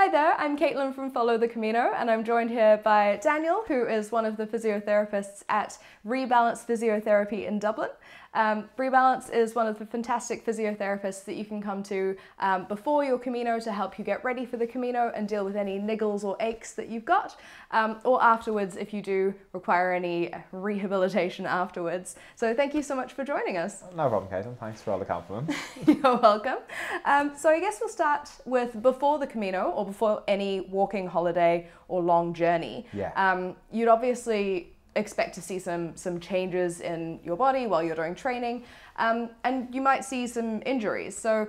Hi there, I'm Caitlin from Follow the Camino, and I'm joined here by Daniel, who is one of the physiotherapists at Rebalance Physiotherapy in Dublin. Rebalance is one of the fantastic physiotherapists that you can come to before your Camino to help you get ready for the Camino and deal with any niggles or aches that you've got, or afterwards if you do require any rehabilitation afterwards. So thank you so much for joining us. No problem, Caitlin. Thanks for all the compliments. You're welcome. So I guess we'll start with before the Camino or before any walking holiday or long journey. Yeah. You'd obviously expect to see some changes in your body while you're doing training, and you might see some injuries. So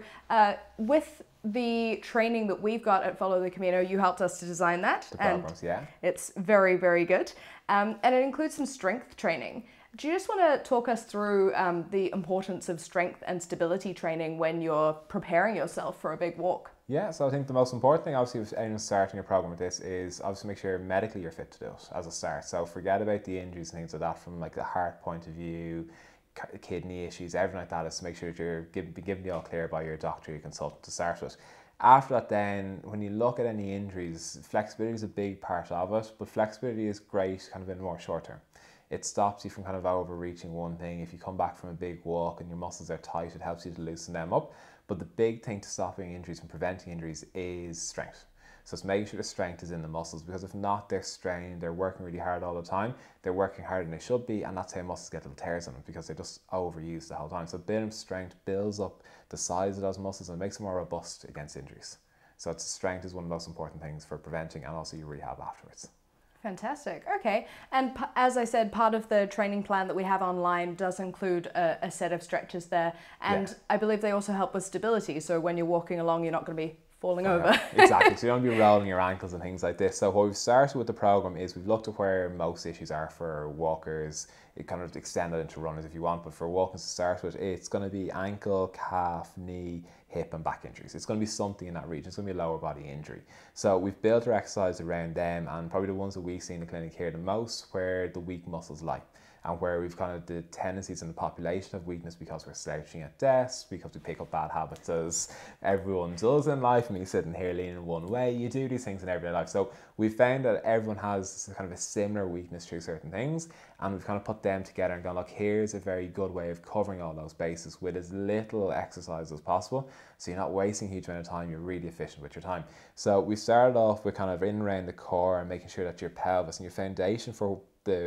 with the training that we've got at Follow the Camino, you helped us to design that. The programs, yeah. It's very, very good. And it includes some strength training. Do you just want to talk us through the importance of strength and stability training when you're preparing yourself for a big walk? Yeah, so I think the most important thing, obviously, if anyone's starting a program with this, is obviously make sure medically you're fit to do it as a start. So forget about the injuries and things like that from like the heart point of view, kidney issues, everything like that, is to make sure that you're given the all clear by your doctor, your consultant to start with. After that then, when you look at any injuries, flexibility is a big part of it, but flexibility is great kind of in more short term. It stops you from kind of overreaching one thing. If you come back from a big walk and your muscles are tight, it helps you to loosen them up. But the big thing to stopping injuries and preventing injuries is strength. So it's making sure the strength is in the muscles, because if not, they're strained, they're working really hard all the time, they're working harder than they should be, and that's how muscles get little tears in them, because they're just overused the whole time. So building strength builds up the size of those muscles and makes them more robust against injuries. So strength is one of the most important things for preventing and also your rehab afterwards. Fantastic. Okay. And as I said, part of the training plan that we have online does include a set of stretches there. And yeah. I believe they also help with stability. So when you're walking along, you're not going to be falling over. Exactly. So you don't be rolling your ankles and things like this. So what we've started with the program is we've looked at where most issues are for walkers. It kind of extended into runners if you want, but for walkers to start with, it's going to be ankle, calf, knee, hip and back injuries. It's going to be something in that region. It's going to be a lower body injury. So we've built our exercise around them, and probably the ones that we see in the clinic here the most, where the weak muscles lie, and where we've kind of the tendencies in the population of weakness because we're slouching at desks, because we pick up bad habits as everyone does in life, and you sitting here leaning one way, you do these things in everyday life. So we've found that everyone has kind of a similar weakness through certain things, and we've kind of put them together and gone, look, here's a very good way of covering all those bases with as little exercise as possible, so you're not wasting a huge amount of time, you're really efficient with your time. So we started off with kind of in around the core and making sure that your pelvis and your foundation for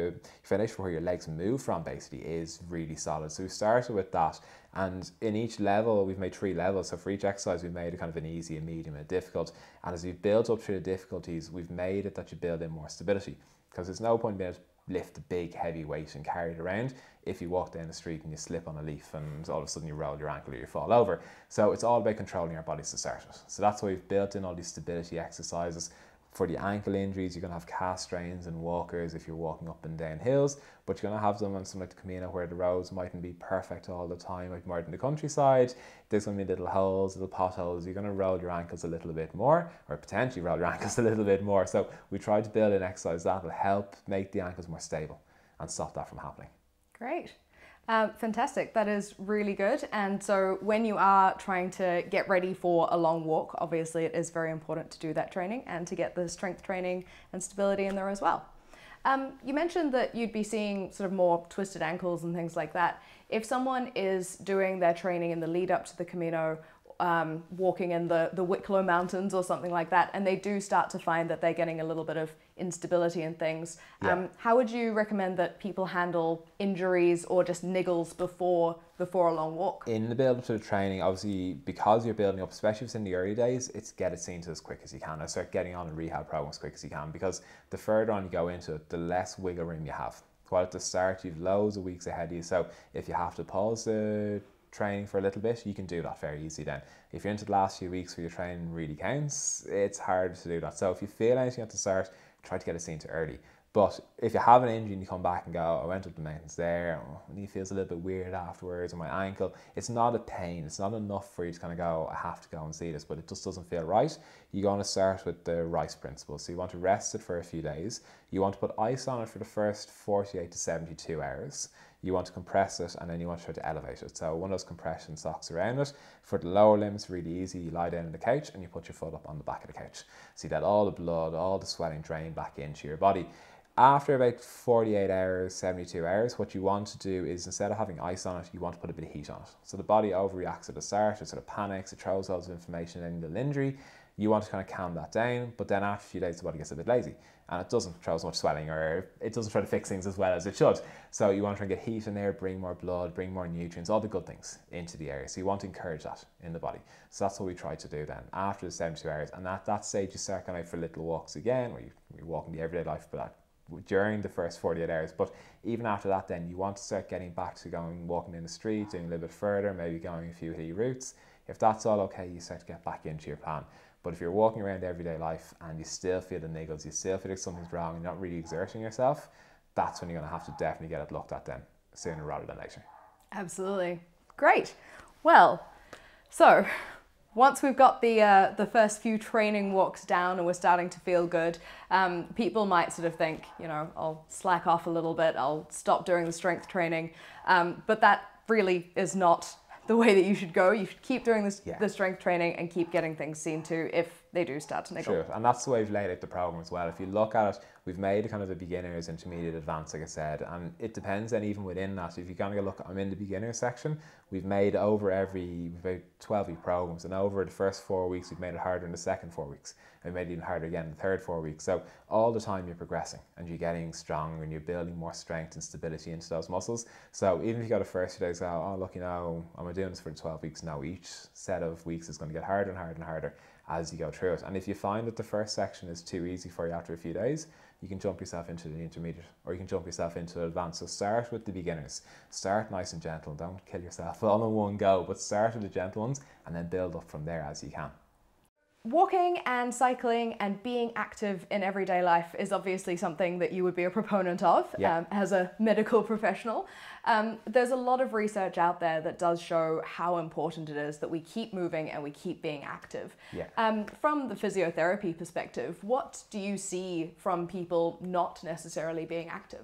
where your legs move from basically is really solid. So we started with that, and in each level we've made 3 levels. So for each exercise we've made a kind of an easy, a medium and a difficult, and as we've built up through the difficulties we've made it that you build in more stability, because there's no point being able to lift a big heavy weight and carry it around if you walk down the street and you slip on a leaf and all of a sudden you roll your ankle or you fall over. So it's all about controlling your bodies to start with. So that's why we've built in all these stability exercises. For the ankle injuries, you're going to have calf strains and walkers if you're walking up and down hills, but you're going to have them on something like the Camino where the roads mightn't be perfect all the time, like more in the countryside. There's going to be little holes, little potholes. You're going to roll your ankles a little bit more, or potentially roll your ankles a little bit more. So we try to build an exercise that will help make the ankles more stable and stop that from happening. Great. Fantastic. That is really good. And so when you are trying to get ready for a long walk, obviously it is very important to do that training and to get the strength training and stability in there as well. You mentioned that you'd be seeing sort of more twisted ankles and things like that. If someone is doing their training in the lead up to the Camino, walking in the Wicklow Mountains or something like that, and they do start to find that they're getting a little bit of instability and things, how would you recommend that people handle injuries or just niggles before a long walk? In the build up to the training, obviously, because you're building up, especially if it's in the early days, it's get it seen to as quick as you can. Start getting on a rehab program as quick as you can, because the further on you go into it, the less wiggle room you have. While at the start, you've loads of weeks ahead of you, so if you have to pause the training for a little bit, you can do that very easily then. If you're into the last few weeks where your training really counts, it's hard to do that. So if you feel anything at the start, try to get it seen to early. But if you have an injury and you come back and go, I went up the mountains there, and it feels a little bit weird afterwards, or my ankle, it's not a pain, it's not enough for you to kind of go, I have to go and see this, but it just doesn't feel right. You're going to start with the RICE principle. So you want to rest it for a few days. You want to put ice on it for the first 48 to 72 hours. you want to compress it, and then you want to try to elevate it. So one of those compression socks around it. For the lower limbs, really easy. You lie down on the couch and you put your foot up on the back of the couch. So you let all the blood, all the swelling drain back into your body. After about 48 hours, 72 hours, what you want to do is, instead of having ice on it, you want to put a bit of heat on it. So the body overreacts at the start, it sort of panics, it throws loads of information in the injury. You want to kind of calm that down, but then after a few days, the body gets a bit lazy and it doesn't throw as much swelling, or it doesn't try to fix things as well as it should. So you want to try and get heat in there, bring more blood, bring more nutrients, all the good things into the area. So you want to encourage that in the body. So that's what we try to do then after the 72 hours. And at that stage, you start going out for little walks again, where you're walking the everyday life, but during the first 48 hours. But even after that, then you want to start getting back to walking in the street, doing a little bit further, maybe going a few hilly routes. If that's all okay, you start to get back into your plan. But if you're walking around everyday life and you still feel the niggles, you still feel like something's wrong and you're not really exerting yourself, that's when you're going to have to definitely get it looked at then, sooner rather than later. Absolutely. Great. Well, so once we've got the first few training walks down and we're starting to feel good, people might sort of think, you know, I'll slack off a little bit, I'll stop doing the strength training, but that really is not the way that you should go. You should keep doing this, the strength training, and keep getting things seen to if they do start to niggle. Sure, and that's the way we've laid out the program as well. If you look at it, we've made a kind of a beginners, intermediate, advanced, like I said, and it depends. And even within that, if you kind of look, I'm in the beginner section, we've made we've made 12-week programs, and over the first 4 weeks, we've made it harder in the second 4 weeks, and we made it even harder again in the third 4 weeks. So all the time you're progressing and you're getting stronger and you're building more strength and stability into those muscles. So even if you got the first few days, oh look, you know, am I doing this for the 12 weeks? No, each set of weeks is going to get harder and harder and harder as you go through it. And if you find that the first section is too easy for you after a few days, you can jump yourself into the intermediate, or you can jump yourself into the advanced. So start with the beginners. Start nice and gentle. Don't kill yourself all in one go, but start with the gentle ones and then build up from there as you can. Walking and cycling and being active in everyday life is obviously something that you would be a proponent of as a medical professional. There's a lot of research out there that does show how important it is that we keep moving and we keep being active. From the physiotherapy perspective, what do you see from people not necessarily being active?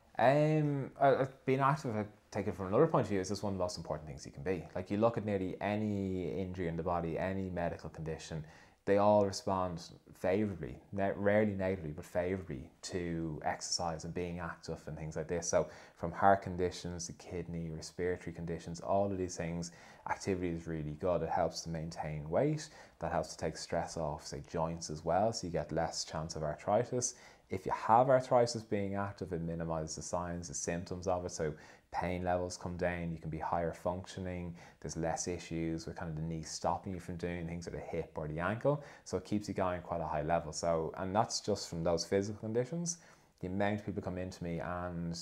Being active, I take it from another point of view, is just one of the most important things you can be. Like, you look at nearly any injury in the body, any medical condition, they all respond favourably, rarely negatively, but favourably to exercise and being active and things like this. So from heart conditions to kidney, respiratory conditions, all of these things, activity is really good. It helps to maintain weight. That helps to take stress off, say, joints as well, so you get less chance of arthritis. If you have arthritis, being active, it minimises the signs, the symptoms of it. So pain levels come down, you can be higher functioning, there's less issues with kind of the knee stopping you from doing things, or the hip or the ankle. So it keeps you going quite a high level. So, and that's just from those physical conditions. The amount of people come into me, and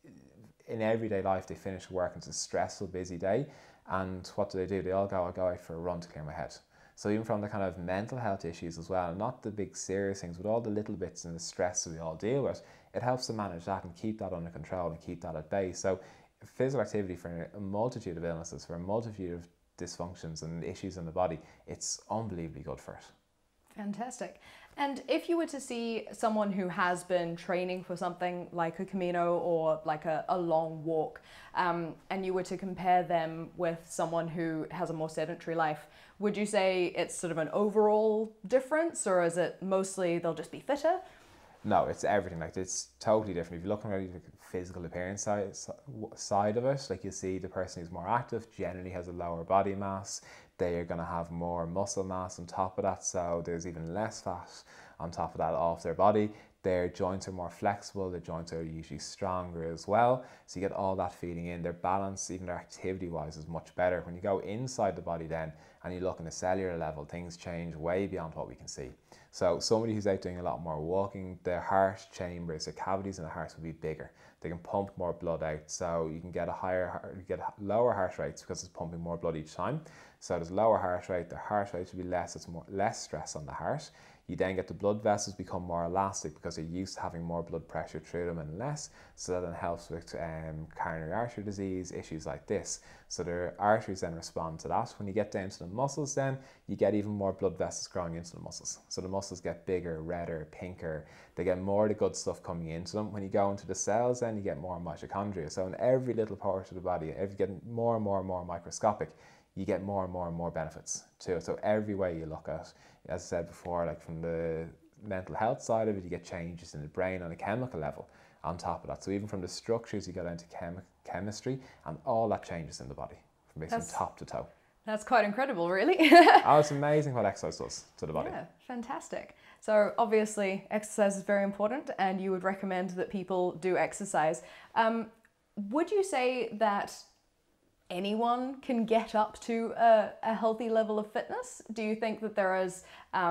in everyday life, they finish work, it's a stressful, busy day. And what do? They all go, I go out for a run to clear my head. So even from the kind of mental health issues as well, not the big serious things, but all the little bits and the stress that we all deal with, it helps to manage that and keep that under control and keep that at bay. So physical activity for a multitude of illnesses, for a multitude of dysfunctions and issues in the body, it's unbelievably good for it. Fantastic. And if you were to see someone who has been training for something like a Camino or like a long walk, and you were to compare them with someone who has a more sedentary life, would you say it's sort of an overall difference, or is it mostly they'll just be fitter? No, it's everything. Like, it's totally different. If you're looking at the physical appearance side of it, like, you see the person who's more active generally has a lower body mass. They are going to have more muscle mass on top of that, so there's even less fat on top of that off their body. Their joints are more flexible, their joints are usually stronger as well, so you get all that feeding in. Their balance, even their activity wise, is much better. When you go inside the body then and you look on a cellular level, things change way beyond what we can see. So somebody who's out doing a lot more walking, their heart chambers, their cavities in the heart will be bigger. They can pump more blood out, so you can get lower heart rates because it's pumping more blood each time. So there's lower heart rate, the heart rate will be less, it's less stress on the heart. You then get the blood vessels become more elastic because they're used to having more blood pressure through them and less, so that then helps with coronary artery disease, issues like this. So the arteries then respond to that. When you get down to the muscles then, you get even more blood vessels growing into the muscles. So the muscles get bigger, redder, pinker, they get more of the good stuff coming into them. When you go into the cells then, you get more mitochondria. So in every little part of the body, if you get more and more and more microscopic, you get more and more and more benefits to it. So every way you look at, as I said before, like from the mental health side of it, you get changes in the brain on a chemical level on top of that. So even from the structures, you get into chemistry, and all that changes in the body from top to toe. That's quite incredible, really. Oh, it's amazing what exercise does to the body. Yeah, fantastic. So obviously exercise is very important, and you would recommend that people do exercise. Would you say that anyone can get up to a healthy level of fitness? Do you think that there is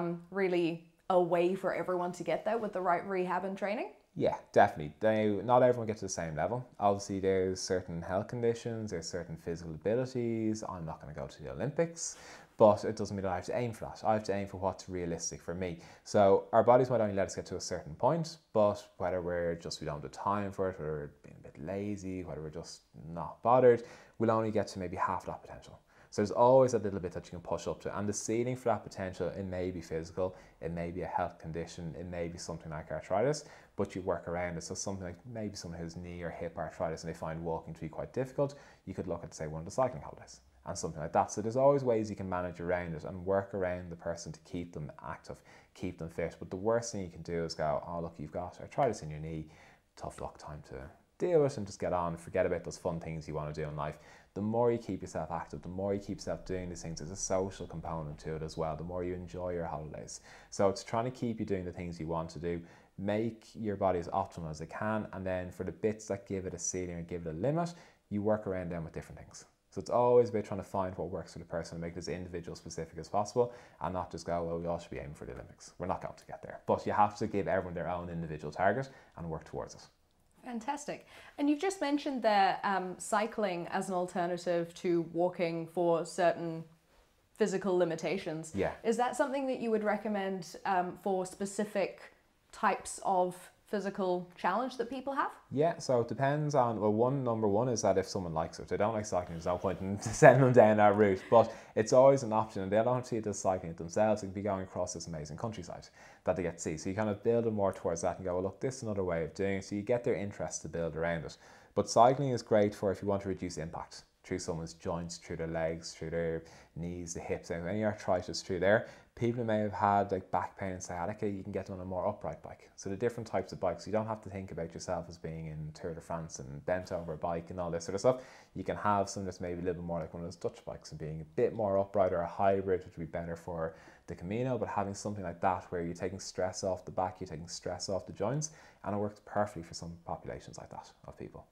really a way for everyone to get there with the right rehab and training? Yeah, definitely. Not everyone gets to the same level. Obviously, there's certain health conditions, there's certain physical abilities. I'm not going to go to the Olympics, but it doesn't mean that I have to aim for that. I have to aim for what's realistic for me. So our bodies might only let us get to a certain point, but whether we don't have the time for it, whether we're being a bit lazy, whether we're just not bothered, we'll only get to maybe half that potential. So there's always a little bit that you can push up to, and the ceiling for that potential, it may be physical, it may be a health condition, it may be something like arthritis, but you work around it. So something like maybe someone who's knee or hip arthritis and they find walking to be quite difficult, you could look at, say, one of the cycling holidays and something like that. So there's always ways you can manage around it and work around the person to keep them active, keep them fit. But the worst thing you can do is go, oh look, you've got arthritis in your knee, tough luck, time to deal with it and just get on, forget about those fun things you want to do in life. The more you keep yourself active, the more you keep yourself doing these things, there's a social component to it as well, the more you enjoy your holidays. So it's trying to keep you doing the things you want to do, make your body as optimal as it can, and then for the bits that give it a ceiling or give it a limit, you work around them with different things. So it's always about trying to find what works for the person and make it as individual specific as possible, and not just go, well, we all should be aiming for the Olympics. We're not going to get there, but you have to give everyone their own individual target and work towards it. Fantastic. And you've just mentioned there cycling as an alternative to walking for certain physical limitations. Yeah. Is that something that you would recommend for specific types of physical challenge that people have? Yeah, so it depends on, well, number one is that if someone likes it. If they don't like cycling, there's no point in sending them down that route, but it's always an option, and they don't see it as cycling it themselves. They can be going across this amazing countryside that they get to see. So you kind of build them more towards that and go, well, look, this is another way of doing it. So you get their interest to build around it. But cycling is great for if you want to reduce impact through someone's joints, through their legs, through their knees, the hips, any arthritis through there. People who may have had like back pain and sciatica, you can get on a more upright bike. So the different types of bikes, you don't have to think about yourself as being in Tour de France and bent over a bike and all this sort of stuff. You can have something that's maybe a little bit more like one of those Dutch bikes and being a bit more upright, or a hybrid, which would be better for the Camino, but having something like that where you're taking stress off the back, you're taking stress off the joints, and it works perfectly for some populations like that of people.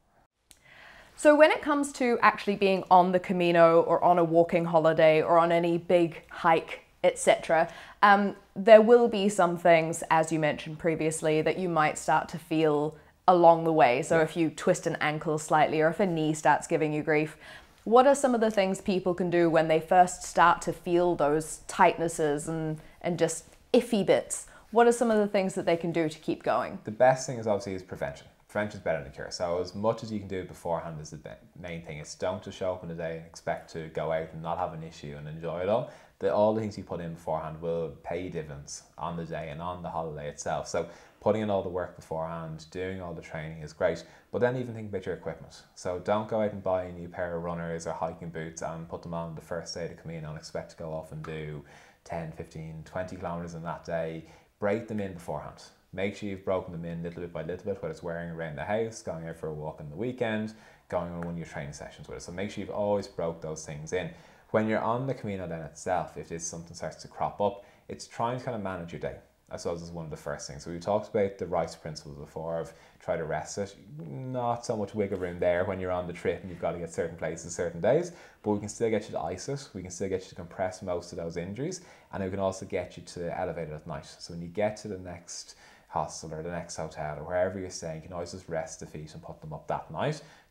So when it comes to actually being on the Camino or on a walking holiday or on any big hike, etc., there will be some things, as you mentioned previously, that you might start to feel along the way. So if you twist an ankle slightly, or if a knee starts giving you grief, what are some of the things people can do when they first start to feel those tightnesses and just iffy bits? What are some of the things that they can do to keep going? The best thing is obviously prevention. Prevention is better than cure. So as much as you can do beforehand is the main thing. It's don't just show up in the day and expect to go out and not have an issue and enjoy it all. All the things you put in beforehand will pay dividends on the day and on the holiday itself. So putting in all the work beforehand, doing all the training is great. But then even think about your equipment. So don't go out and buy a new pair of runners or hiking boots and put them on the first day of the Camino and expect to go off and do 10, 15, 20 kilometers in that day. Break them in beforehand. Make sure you've broken them in little bit by little bit, whether it's wearing around the house, going out for a walk on the weekend, going on one of your training sessions with it. So make sure you've always broke those things in. When you're on the Camino then itself, if this something starts to crop up, it's trying to kind of manage your day. I suppose is one of the first things. So we talked about the Rice principles before of try to rest it. Not so much wiggle room there when you're on the trip and you've got to get certain places certain days, but we can still get you to ice it. We can still get you to compress most of those injuries, and we can also get you to elevate it at night. So when you get to the next hostel or the next hotel or wherever you're staying, you can always just rest the feet and put them up that night.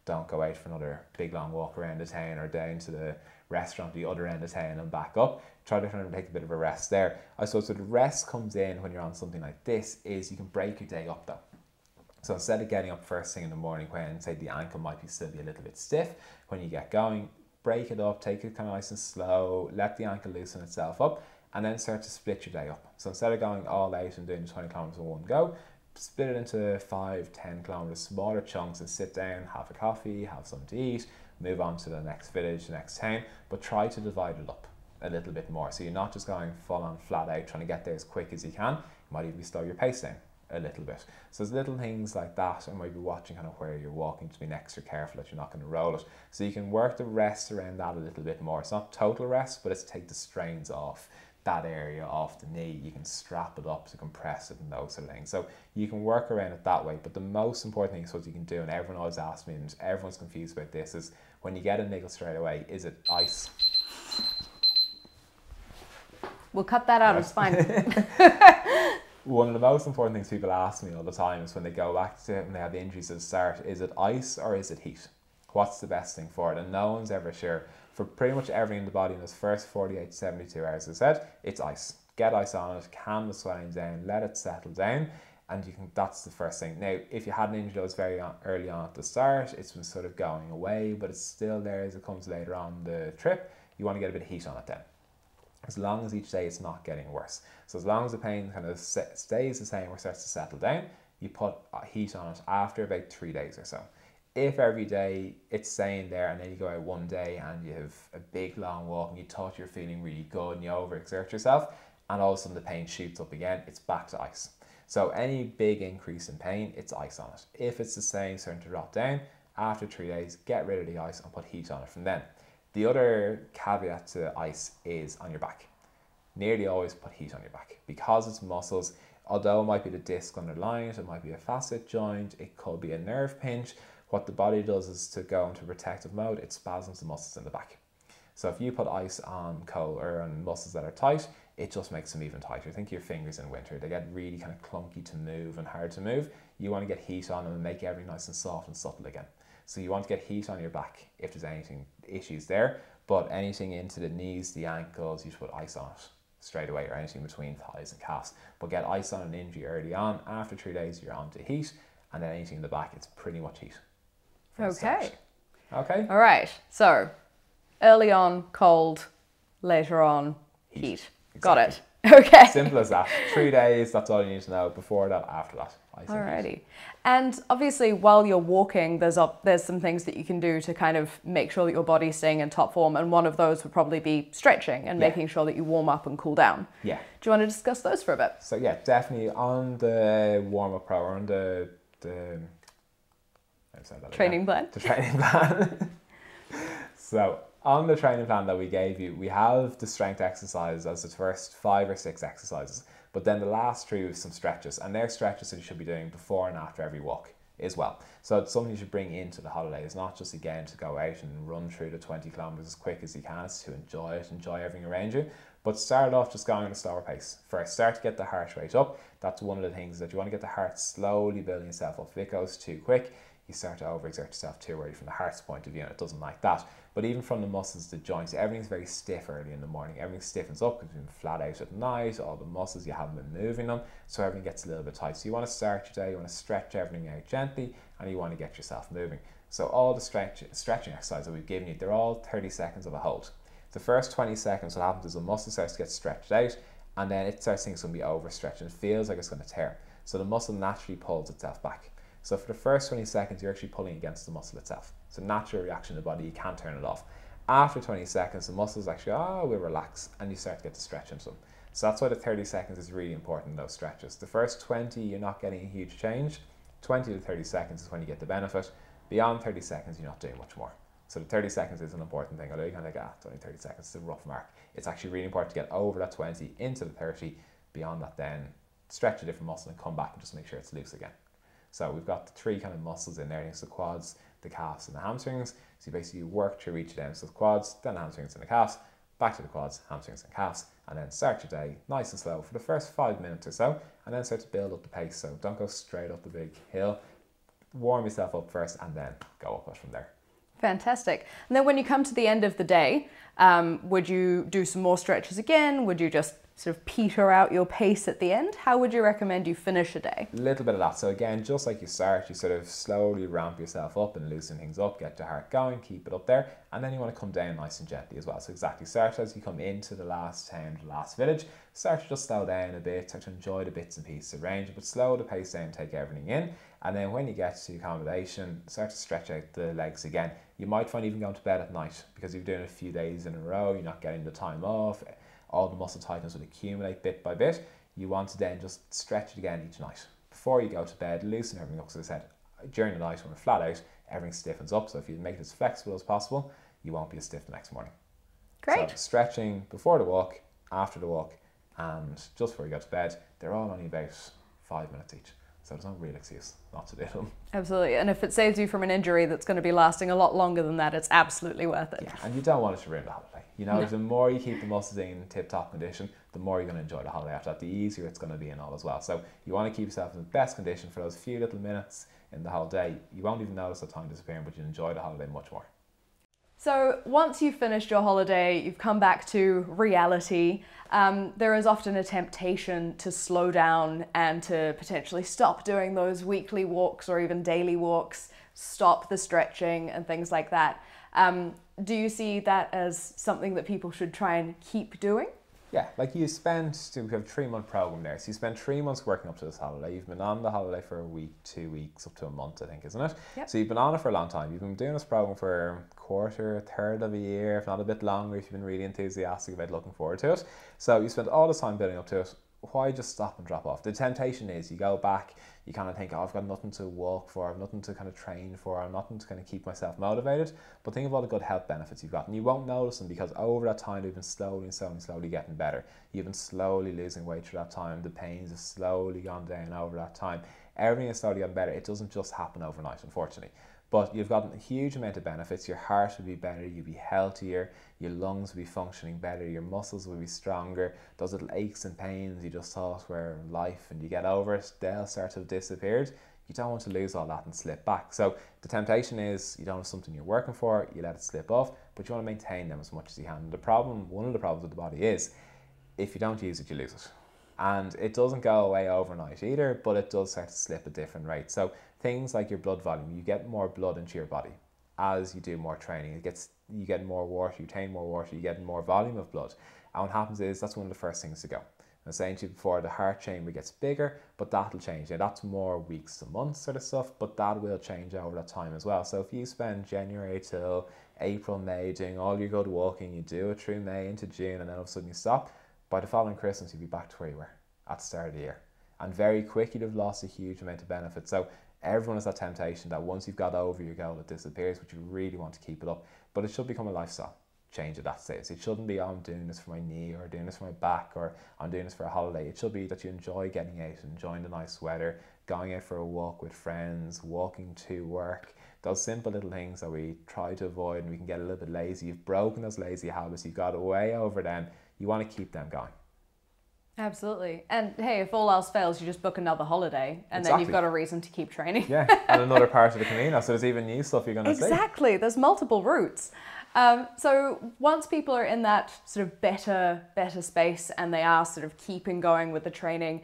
Don't go out for another big long walk around the town or down to the restaurant at the other end of town and back up. Try to kind of take a bit of a rest there. I suppose where the rest comes in when you're on something like this is you can break your day up though. So instead of getting up first thing in the morning when, say, the ankle might still be a little bit stiff, when you get going, break it up, take it kind of nice and slow, let the ankle loosen itself up, and then start to split your day up. So instead of going all out and doing 20 kilometers in one go, split it into 5, 10 kilometers, smaller chunks, and sit down, have a coffee, have something to eat, move on to the next village, the next town, but try to divide it up a little bit more. So you're not just going full on flat out, trying to get there as quick as you can. You might even slow your pace down a little bit. So there's little things like that, and maybe watching kind of where you're walking to be extra careful that you're not going to roll it. So you can work the rest around that a little bit more. It's not total rest, but it's take the strains off that area, off the knee. You can strap it up to compress it and those sort of things. So you can work around it that way. But the most important thing is what you can do, and everyone always asks me, and everyone's confused about this, is when you get a niggle straight away, is it ice? We'll cut that out, it's fine. One of the most important things people ask me all the time is when they go back to when they have injuries at the start, is it ice or is it heat? What's the best thing for it? And no one's ever sure. For pretty much everything in the body in those first 48 to 72 hours, as I said, it's ice. Get ice on it, calm the swelling down, let it settle down, and you can. That's the first thing. Now, if you had an injury that was very early on at the start, it's been sort of going away, but it's still there as it comes later on the trip, you want to get a bit of heat on it then. As long as each day it's not getting worse. So as long as the pain kind of stays the same or starts to settle down, you put heat on it after about 3 days or so. If every day it's staying there and then you go out one day and you have a big long walk and you thought you're feeling really good and you overexert yourself and all of a sudden the pain shoots up again, it's back to ice. So any big increase in pain, it's ice on it. If it's the same, starting to drop down, after 3 days, get rid of the ice and put heat on it from then. The other caveat to ice is on your back. Nearly always put heat on your back because it's muscles. Although it might be the disc underlying it, it might be a facet joint, it could be a nerve pinch. What the body does is to go into protective mode, it spasms the muscles in the back. So if you put ice on cold or on muscles that are tight, it just makes them even tighter. Think of your fingers in winter, they get really kind of clunky to move and hard to move. You want to get heat on them and make everything nice and soft and supple again. So you want to get heat on your back if there's anything issues there, but anything into the knees, the ankles, you should put ice on it straight away, or anything between thighs and calves. But get ice on an injury early on. After 3 days, you're on to heat, and then anything in the back, it's pretty much heat. Okay. Okay. All right. So early on, cold, later on, heat. Exactly. Got it. Okay. Simple as that. 3 days, that's all you need to know. Before that, after that. Alrighty. And obviously while you're walking, there's some things that you can do to kind of make sure that your body's staying in top form, and one of those would probably be stretching and making sure that you warm up and cool down. Yeah. Do you want to discuss those for a bit? So yeah, definitely on the warm-up pro, or on the training plan. The training plan. So on the training plan that we gave you, we have the strength exercises as the first 5 or 6 exercises. But then the last 3 with some stretches, and they're stretches that you should be doing before and after every walk as well. So it's something you should bring into the holiday. It's not just again to go out and run through the 20 kilometers as quick as you can. It's to enjoy it, enjoy everything around you. But start off just going at a slower pace. First, start to get the heart rate up. That's one of the things that you want to get the heart slowly building itself up. If it goes too quick, you start to overexert yourself too early from the heart's point of view, and it doesn't like that. But even from the muscles, the joints, everything's very stiff early in the morning. Everything stiffens up because you've been flat out at night, all the muscles, you haven't been moving them, so everything gets a little bit tight. So you want to start your day, you want to stretch everything out gently, and you want to get yourself moving. So all the stretching exercises that we've given you, they're all 30 seconds of a hold. The first 20 seconds, what happens is the muscle starts to get stretched out, and then it starts thinking it's going to be overstretched, and it feels like it's going to tear. So the muscle naturally pulls itself back. So for the first 20 seconds, you're actually pulling against the muscle itself. It's a natural reaction in the body, you can't turn it off. After 20 seconds, the muscles actually, will relax, and you start to get the stretch into them. So that's why the 30 seconds is really important in those stretches. The first 20, you're not getting a huge change. 20 to 30 seconds is when you get the benefit. Beyond 30 seconds, you're not doing much more. So the 30 seconds is an important thing. Although you can think, it's only 30 seconds, it's a rough mark. It's actually really important to get over that 20 into the 30. Beyond that then, stretch a different muscle and come back and just make sure it's loose again. So we've got the 3 kind of muscles in there. It's the quads, the calves and the hamstrings. So you basically work through each of them. So the quads, then the hamstrings and the calves, back to the quads, hamstrings and calves, and then start your day nice and slow for the first 5 minutes or so, and then start to build up the pace. So don't go straight up the big hill. warm yourself up first and then go up it from there. Fantastic. And then when you come to the end of the day, would you do some more stretches again? Would you just sort of peter out your pace at the end? How would you recommend you finish a day? A little bit of that. So again, just like you start, you sort of slowly ramp yourself up and loosen things up, get your heart going, keep it up there. And then you want to come down nice and gently as well. So exactly, start as you come into the last town, the last village, start to just slow down a bit, start to enjoy the bits and pieces around you, but slow the pace down, take everything in. And then when you get to accommodation, start to stretch out the legs again. You might find even going to bed at night, because you're doing it a few days in a row, you're not getting the time off, all the muscle tightness will accumulate bit by bit. You want to then just stretch it again each night. Before you go to bed, loosen everything up. As I said, during the night when we're flat out, everything stiffens up. So if you make it as flexible as possible, you won't be as stiff the next morning. Great. So stretching before the walk, after the walk, and just before you go to bed, they're all only about 5 minutes each. So there's no real excuse not to do them. Absolutely. And if it saves you from an injury that's going to be lasting a lot longer than that, it's absolutely worth it. Yeah, and you don't want it to ruin the holiday. You know, the more you keep the muscles in tip-top condition, the more you're going to enjoy the holiday after that, the easier it's going to be and all as well. So you want to keep yourself in the best condition for those few little minutes in the whole day. You won't even notice the time disappearing, but you enjoy the holiday much more. So once you've finished your holiday, you've come back to reality, there is often a temptation to slow down and to potentially stop doing those weekly walks or even daily walks, stop the stretching and things like that. Do you see that as something that people should try and keep doing? Yeah, like we have a 3-month program there. So you spend 3 months working up to this holiday. You've been on the holiday for a week, 2 weeks, up to a month, I think, isn't it? Yep. So you've been on it for a long time. You've been doing this program for a quarter, a third of a year, if not a bit longer, if you've been really enthusiastic about looking forward to it. So you spent all this time building up to it. Why just stop and drop off? The temptation is you go back, you kind of think, oh, I've got nothing to walk for, I've nothing to kind of train for, I've nothing to kind of keep myself motivated. But think of all the good health benefits you've got, and you won't notice them because over that time they've been slowly getting better. You've been slowly losing weight through that time, the pains have slowly gone down over that time. Everything is slowly getting better. It doesn't just happen overnight, unfortunately. But you've got a huge amount of benefits. Your heart will be better, you'll be healthier, your lungs will be functioning better, your muscles will be stronger. Those little aches and pains you just thought were life and you get over it, they'll start to have disappeared. You don't want to lose all that and slip back. So the temptation is you don't have something you're working for, you let it slip off, but you want to maintain them as much as you can. One of the problems with the body is if you don't use it, you lose it. And it doesn't go away overnight either, but it does start to slip at different rates. So things like your blood volume, you get more blood into your body as you do more training. You get more water, you retain more water, you get more volume of blood. And what happens is that's one of the first things to go. I was saying to you before, the heart chamber gets bigger, but that'll change. Now that's more weeks to months sort of stuff, but that will change over that time as well. So if you spend January till April, May doing all your good walking, you do it through May into June, and then all of a sudden you stop, by the following Christmas you'll be back to where you were at the start of the year. And very quick you'd have lost a huge amount of benefit. So everyone has that temptation that once you've got over your goal, it disappears, but you really want to keep it up. But it should become a lifestyle change at that stage. It shouldn't be, oh, I'm doing this for my knee, or doing this for my back, or I'm doing this for a holiday. It should be that you enjoy getting out, enjoying the nice weather, going out for a walk with friends, walking to work. Those simple little things that we try to avoid, and we can get a little bit lazy. You've broken those lazy habits, you've got way over them. You want to keep them going. Absolutely. And hey, if all else fails, you just book another holiday and then you've got a reason to keep training. Yeah, and another part of the Camino, so there's even new stuff you're going to see. Exactly, there's multiple routes. So once people are in that sort of better space and they are sort of keeping going with the training,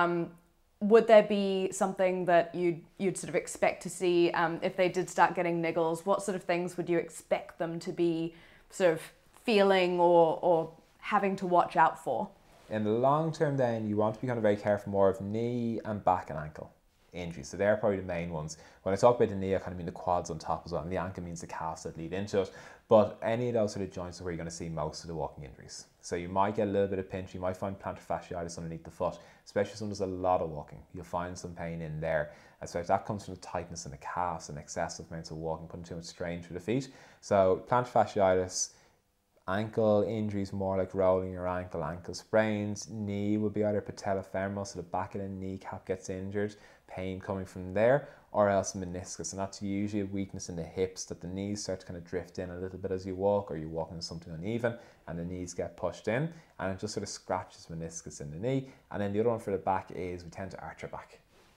would there be something that you'd sort of expect to see if they did start getting niggles? What sort of things would you expect them to be sort of feeling or having to watch out for? In the long term then, you want to be kind of very careful more of knee and back and ankle injuries. So they're probably the main ones. When I talk about the knee, I kind of mean the quads on top as well, and the ankle means the calves that lead into it. But any of those sort of joints are where you're going to see most of the walking injuries. So you might get a little bit of pinch, you might find plantar fasciitis underneath the foot, especially when there's a lot of walking. You'll find some pain in there. I suppose that comes from the tightness in the calves and excessive amounts of walking, putting too much strain through the feet. So plantar fasciitis, ankle injuries more like rolling your ankle, ankle sprains. Knee would be either patellofemoral, so the back of the kneecap gets injured, pain coming from there, or else meniscus, and that's usually a weakness in the hips, that the knees start to kind of drift in a little bit as you walk, or you walk into something uneven and the knees get pushed in, and it just sort of scratches meniscus in the knee. And then the other one for the back is we tend to arch our back.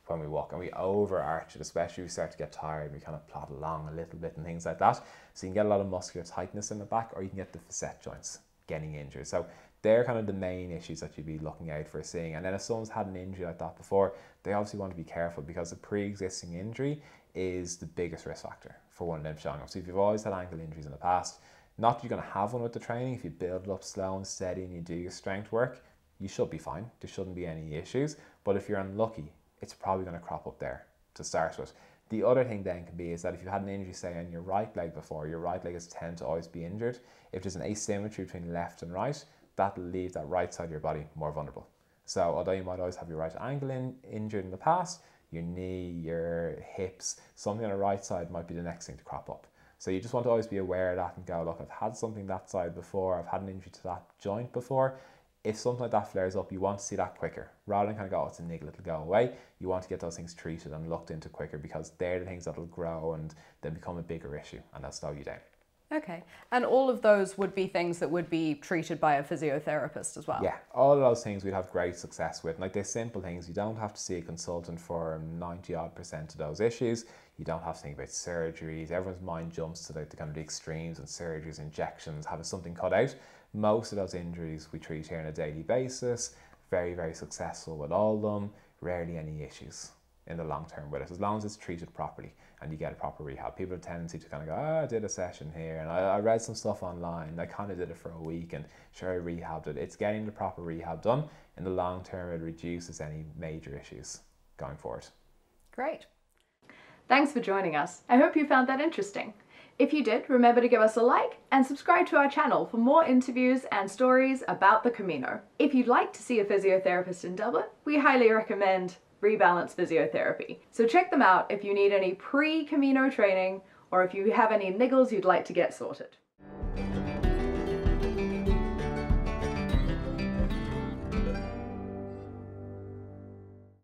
when we walk, and we overarch it, especially if we start to get tired, we kind of plod along a little bit and things like that. So you can get a lot of muscular tightness in the back, or you can get the facet joints getting injured. So they're kind of the main issues that you'd be looking out for seeing. And then if someone's had an injury like that before, they obviously want to be careful, because a pre-existing injury is the biggest risk factor for one of them showing up. So if you've always had ankle injuries in the past, not that you're going to have one with the training. If you build it up slow and steady and you do your strength work, you should be fine. There shouldn't be any issues. But if you're unlucky, it's probably going to crop up there to start with. The other thing then can be is that if you've had an injury, say, on your right leg before, your right leg is tend to always be injured. If there's an asymmetry between left and right, that'll leave that right side of your body more vulnerable. So although you might always have your right ankle injured in the past, your knee, your hips, something on the right side might be the next thing to crop up. So you just want to always be aware of that and go, look, I've had something that side before, I've had an injury to that joint before. If something like that flares up, you want to see that quicker. Rather than kind of go, oh, it's a niggle, it'll go away. You want to get those things treated and looked into quicker, because they're the things that'll grow and then become a bigger issue, and that'll slow you down. Okay, and all of those would be things that would be treated by a physiotherapist as well? Yeah, all of those things we'd have great success with. Like, they're simple things. You don't have to see a consultant for 90% of those issues. You don't have to think about surgeries. Everyone's mind jumps to the kind of the extremes and surgeries, injections, having something cut out. Most of those injuries we treat here on a daily basis. Very, very successful with all of them. Rarely any issues in the long term with it, as long as it's treated properly and you get a proper rehab. People have a tendency to kind of go, oh, I did a session here and I read some stuff online and I kind of did it for a week and sure, I rehabbed it. It's getting the proper rehab done. In the long term, it reduces any major issues going forward. Great. Thanks for joining us. I hope you found that interesting. If you did, remember to give us a like and subscribe to our channel for more interviews and stories about the Camino. If you'd like to see a physiotherapist in Dublin, we highly recommend Rebalance Physiotherapy. So check them out if you need any pre-Camino training or if you have any niggles you'd like to get sorted.